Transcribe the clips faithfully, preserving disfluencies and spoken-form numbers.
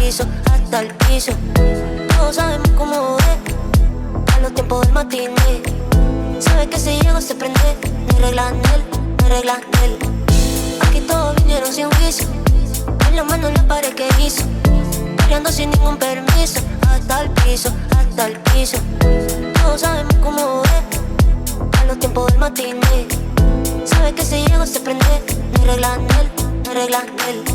piso, hasta el piso. Todos sabemos cómo es, a los tiempos del matiné. Sabe que si llego se prende, no hay regla en él, no hay regla en él. Aquí todos vinieron sin juicio, con la mano en la pared que hizo, peleando sin ningún permiso, hasta el piso, hasta el piso. Todos sabemos cómo es, a los tiempos del matiné. Sabe que si llego se prende, no hay regla en él, no hay regla en él.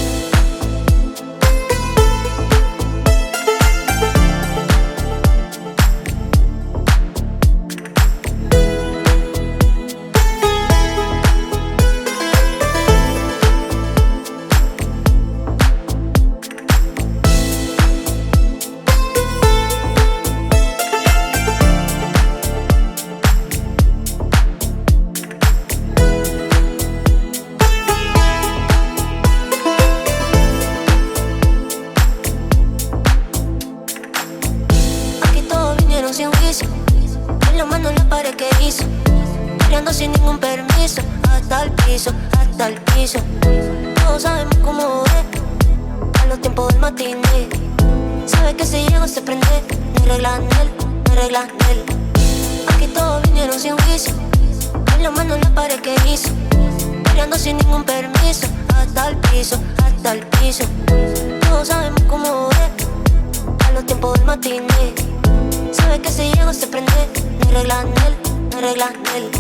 Sin juicio, con la mano en la pared que hizo, peleando sin ningún permiso, hasta el piso, hasta el piso. Todos sabemos cómo es, a los tiempos del matiné. Sabe que si llego se prende, no hay regla en él, no hay regla en él. Aquí todos vinieron sin juicio, con la mano en la pared que hizo, peleando sin ningún permiso, hasta el piso, hasta el piso. Todos sabemos cómo es, a los tiempos del matiné. Sabe que si llego se prende, no hay regla en él, no hay regla en él.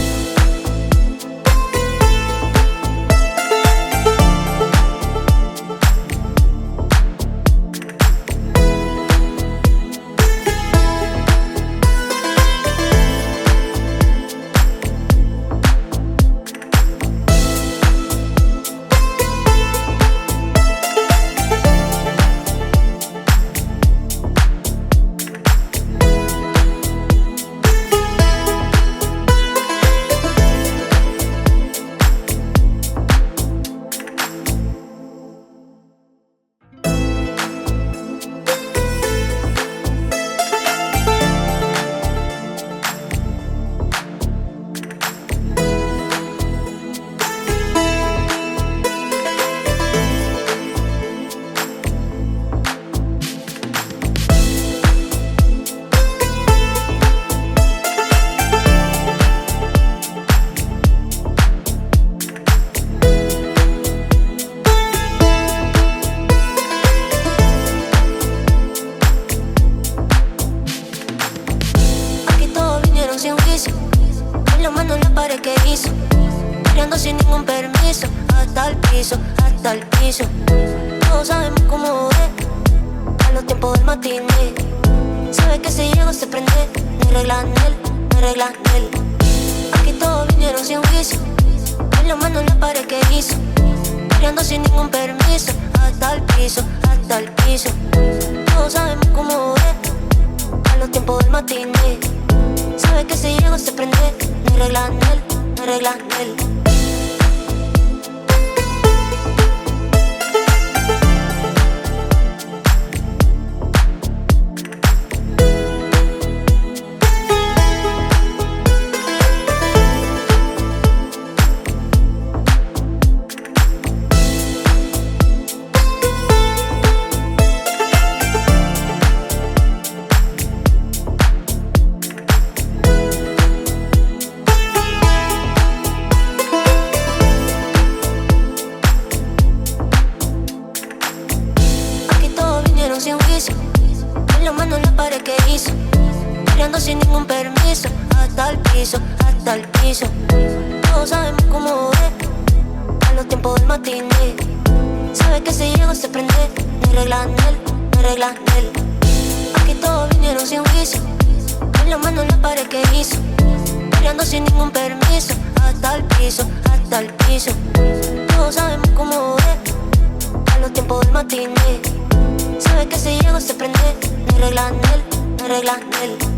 Sin juicio, con la mano en la pared que hizo, peleando sin ningún permiso, hasta el piso, hasta el piso. Todos sabemos cómo es, a los tiempos del matiné. Sabe que si llego se prende, no hay regla en él, no hay regla en él. Aquí todos vinieron sin juicio, con la mano en la pared que hizo, peleando sin ningún permiso, hasta el piso, hasta el piso. Todos sabemos cómo es, a los tiempos del matiné. Sabe que si llego se prende, no hay regla en él, no hay regla en él. Sin juicio, con la mano en la pared que hizo, peleando sin ningún permiso, hasta el piso, hasta el piso. Todos sabemos cómo es, a los tiempos del matiné. Sabe que si llego se prende, no hay regla en él, no hay regla en él. Aquí todos vinieron sin juicio, con la mano en la pared que hizo, peleando sin ningún permiso, hasta el piso, hasta el piso. Todos sabemos cómo es, a los tiempos del matiné. Sabe que si llego se prende, no hay regla en él, no hay regla en él.